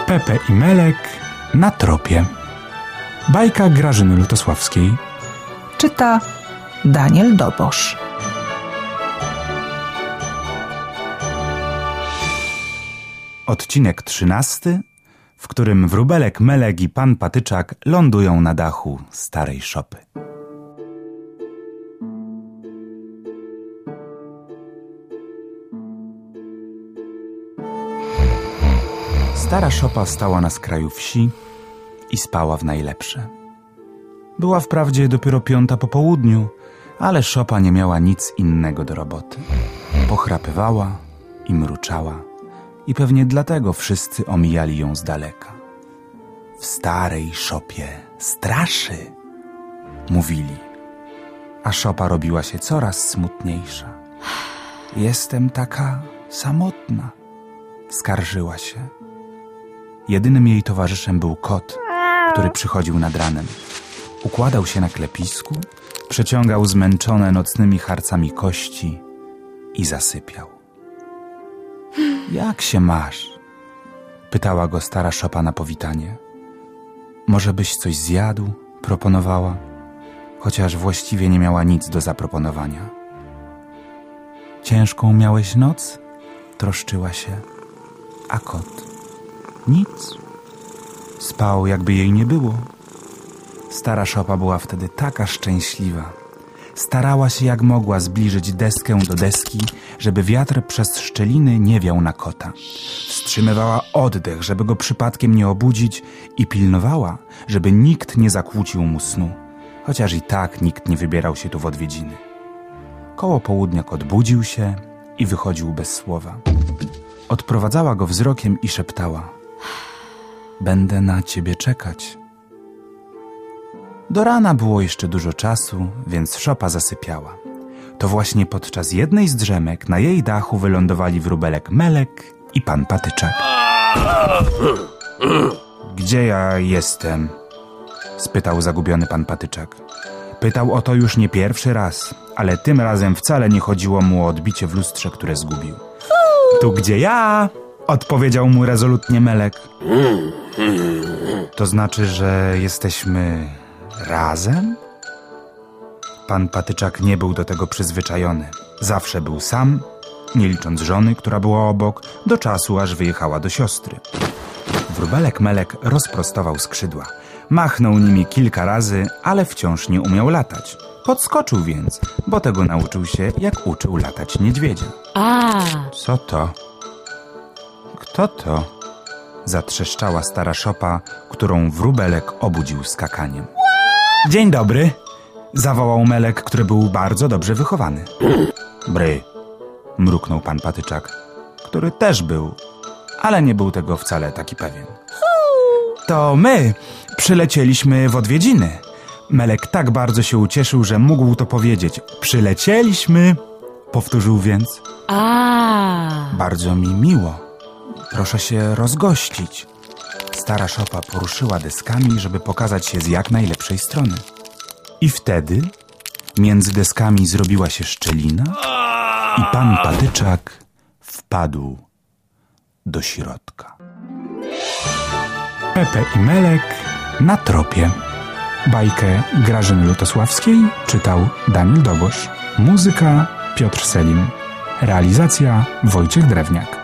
Pepe i Melek na tropie. Bajka Grażyny Lutosławskiej. Czyta Daniel Dobosz. Odcinek 13, w którym wróbelek Melek i pan Patyczak lądują na dachu starej szopy. Stara szopa stała na skraju wsi i spała w najlepsze. Była wprawdzie dopiero 5 po południu, ale szopa nie miała nic innego do roboty. Pochrapywała i mruczała i pewnie dlatego wszyscy omijali ją z daleka. W starej szopie straszy, mówili, a szopa robiła się coraz smutniejsza. Jestem taka samotna, skarżyła się. Jedynym jej towarzyszem był kot, który przychodził nad ranem. Układał się na klepisku, przeciągał zmęczone nocnymi harcami kości i zasypiał. Jak się masz? Pytała go stara szopa na powitanie. Może byś coś zjadł? Proponowała, chociaż właściwie nie miała nic do zaproponowania. Ciężką miałeś noc? Troszczyła się. A kot? Nic. Spał, jakby jej nie było. Stara szopa była wtedy taka szczęśliwa. Starała się jak mogła zbliżyć deskę do deski, żeby wiatr przez szczeliny nie wiał na kota. Wstrzymywała oddech, żeby go przypadkiem nie obudzić i pilnowała, żeby nikt nie zakłócił mu snu, chociaż i tak nikt nie wybierał się tu w odwiedziny. Koło południa kot budził się i wychodził bez słowa. Odprowadzała go wzrokiem i szeptała: będę na ciebie czekać. Do rana było jeszcze dużo czasu, więc szopa zasypiała. To właśnie podczas jednej z drzemek na jej dachu wylądowali wróbelek Melek i pan Patyczak. Gdzie ja jestem? Spytał zagubiony pan Patyczak. Pytał o to już nie pierwszy raz, ale tym razem wcale nie chodziło mu o odbicie w lustrze, które zgubił. Tu gdzie ja? Odpowiedział mu rezolutnie Melek. To znaczy, że jesteśmy razem? Pan Patyczak nie był do tego przyzwyczajony. Zawsze był sam, nie licząc żony, która była obok, do czasu, aż wyjechała do siostry. Wróbelek Melek rozprostował skrzydła. Machnął nimi kilka razy, ale wciąż nie umiał latać. Podskoczył więc, bo tego nauczył się, jak uczył latać niedźwiedzia. Co to? Kto to? Zatrzeszczała stara szopa, którą wróbelek obudził skakaniem. Dzień dobry, zawołał Melek, który był bardzo dobrze wychowany. Bry, mruknął pan Patyczak, który też był, ale nie był tego wcale taki pewien. To my przylecieliśmy w odwiedziny. Melek tak bardzo się ucieszył, że mógł to powiedzieć. Przylecieliśmy, powtórzył więc. Bardzo mi miło. Proszę się rozgościć. Stara szopa poruszyła deskami, żeby pokazać się z jak najlepszej strony. I wtedy między deskami zrobiła się szczelina i pan Patyczak wpadł do środka. Pepe i Melek na tropie. Bajkę Grażyny Lutosławskiej czytał Daniel Dobosz. Muzyka Piotr Selim. Realizacja Wojciech Drewniak.